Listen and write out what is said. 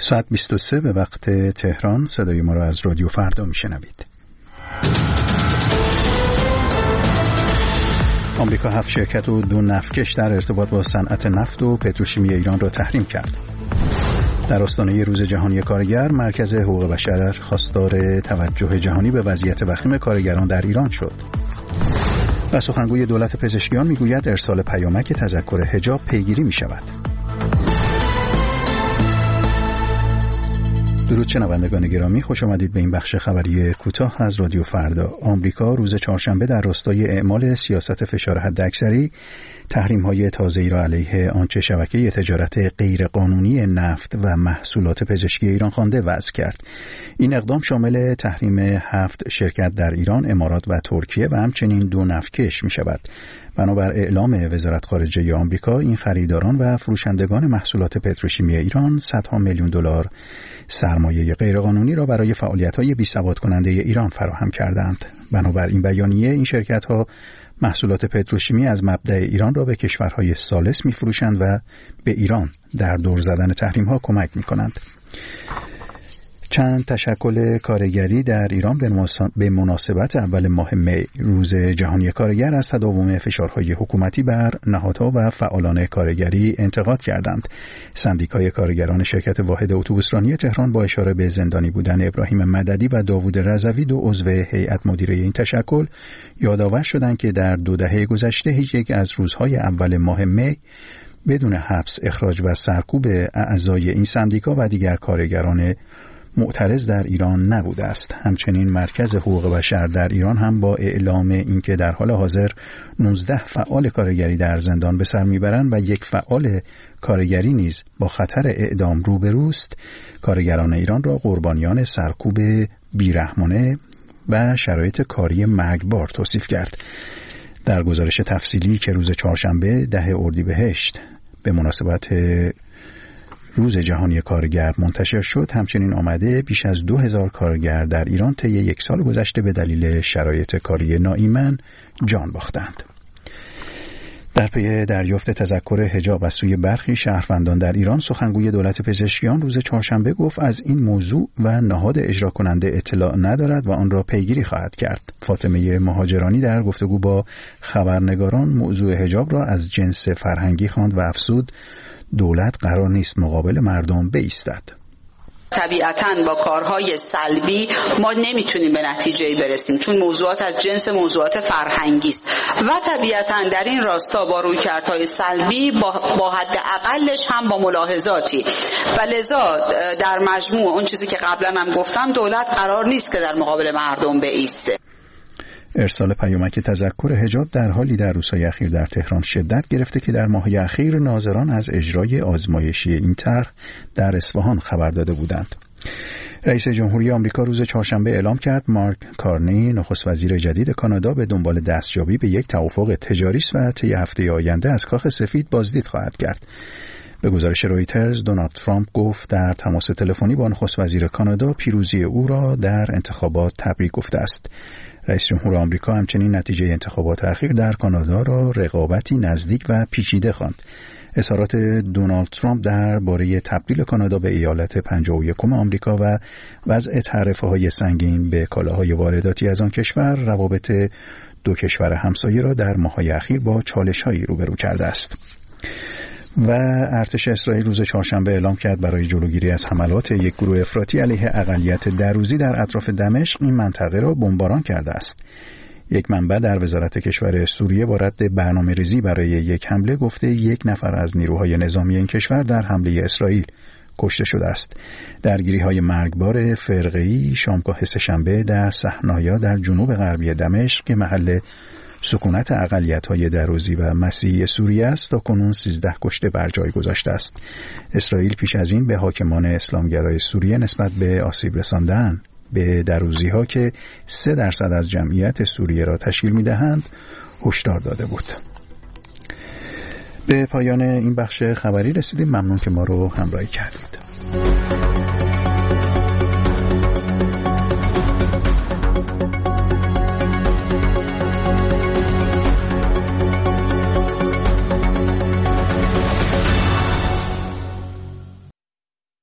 ساعت 23 به وقت تهران. صدای ما را از رادیو فردا میشنوید. آمریکا 7 شرکت و 2 نفتکش در ارتباط با صنعت نفت و پتروشیمی ایران را تحریم کرد. در آستانه روز جهانی کارگر، مرکز حقوق بشر خواستار توجه جهانی به وضعیت وخیم کارگران در ایران شد. و سخنگوی دولت پزشکیان میگوید ارسال پیامک تذکر حجاب پیگیری می شود. درود شنوندگان گرامی، خوش آمدید به این بخش خبری کوتاه از رادیو فردا. آمریکا روز چهارشنبه در راستای اعمال سیاست فشار حداکثری تحریم‌های تازه‌ای را علیه آنچه شبکه تجارت غیرقانونی نفت و محصولات پزشکی ایران خوانده وضع کرد. این اقدام شامل تحریم 7 شرکت در ایران، امارات و ترکیه و همچنین 2 نفتکش می‌شود. بنابر اعلام وزارت خارجه آمریکا، این خریداران و فروشندگان محصولات پتروشیمی ایران صدها میلیون دلار سرمایه غیرقانونی را برای فعالیت‌های بی‌ثبات کننده ایران فراهم کردند. بنابر این بیانیه، این شرکت‌ها محصولات پتروشیمی از مبدأ ایران را به کشورهای ثالث می‌فروشند و به ایران در دور زدن تحریم‌ها کمک می‌کنند. چند تشکل کارگری در ایران به مناسبت اول ماه می، روز جهانی کارگر، از تداوم فشارهای حکومتی بر نهادها و فعالان کارگری انتقاد کردند. سندیکای کارگران شرکت واحد اتوبوسرانی تهران با اشاره به زندانی بودن ابراهیم مددی و داوود رضوی، 2 عضو هیئت مدیره این تشکل، یادآور شدند که در 2 دهه گذشته هیچ یک از روزهای اول ماه می بدون حبس، اخراج و سرکوب اعضای این سندیکا و دیگر کارگران معترض در ایران نبوده است. همچنین مرکز حقوق بشر در ایران هم با اعلام اینکه در حال حاضر 19 فعال کارگری در زندان به سر میبرند و 1 فعال کارگری نیز با خطر اعدام روبروست، کارگران ایران را قربانیان سرکوب بیرحمانه و شرایط کاری مرگبار توصیف کرد. در گزارش تفصیلی که روز چهارشنبه 10 اردیبهشت به مناسبت روز جهانی کارگر منتشر شد، همچنین آمده بیش از 2000 کارگر در ایران طی 1 سال گذشته به دلیل شرایط کاری ناایمن جان باختند. در پی دریافت تذکر حجاب از سوی برخی شهروندان در ایران، سخنگوی دولت پزشکیان روز چهارشنبه گفت از این موضوع و نهاد اجرا کننده اطلاع ندارد و آن را پیگیری خواهد کرد. فاطمه مهاجرانی در گفتگو با خبرنگاران موضوع حجاب را از جنس فرهنگی خواند و افزود دولت قرار نیست مقابل مردم بایستد. طبیعتاً با کارهای سلبی ما نمیتونیم به نتیجه‌ای برسیم، چون موضوعات از جنس موضوعات فرهنگی است و طبیعتاً در این راستا با رویکردهای سلبی با حد اقلش هم با ملاحظاتی و لذا در مجموع اون چیزی که قبلا هم گفتم، دولت قرار نیست که در مقابل مردم بایسته. ارسال پیامک تذکر حجاب در حالی در روزهای اخیر در تهران شدت گرفته که در ماه‌های اخیر ناظران از اجرای آزمایشی این طرح در اصفهان خبر داده بودند. رئیس جمهوری آمریکا روز چهارشنبه اعلام کرد مارک کارنی، نخست وزیر جدید کانادا، به دنبال دستیابی به یک توافق تجاری است و طی هفته آینده از کاخ سفید بازدید خواهد کرد. به گزارش رویترز، دونالد ترامپ گفت در تماس تلفنی با نخست وزیر کانادا پیروزی او را در انتخابات تبریک گفته است. رئیس جمهور آمریکا همچنین نتیجه انتخابات اخیر در کانادا را رقابتی نزدیک و پیچیده خواند. اظهارات دونالد ترامپ درباره تبدیل کانادا به ایالت 51 آمریکا و وضع تعرفه‌های سنگین به کالاهای وارداتی از آن کشور، روابط 2 کشور همسایه را در ماه‌های اخیر با چالش‌هایی روبرو کرده است. و ارتش اسرائیل روز چهارشنبه اعلام کرد برای جلوگیری از حملات یک گروه افراطی علیه اقلیت دروزی در اطراف دمشق این منطقه را بمباران کرده است. یک منبع در وزارت کشور سوریه با رد برنامه‌ریزی برای یک حمله گفته 1 نفر از نیروهای نظامی این کشور در حمله اسرائیل کشته شده است. درگیری‌های مرگبار فرقه‌ای شامگاه سه‌شنبه در صحنایا در جنوب غربی دمشق که محل سکونت اقلیت‌های دروزی و مسیحی سوریه است، تا کنون 13 کشته بر جای گذاشته است. اسرائیل پیش از این به حاکمان اسلامگرای سوریه نسبت به آسیب رساندن به دروزی‌ها که 3% از جمعیت سوریه را تشکیل می‌دهند هشدار داده بود. به پایان این بخش خبری رسیدیم. ممنون که ما رو همراهی کردید.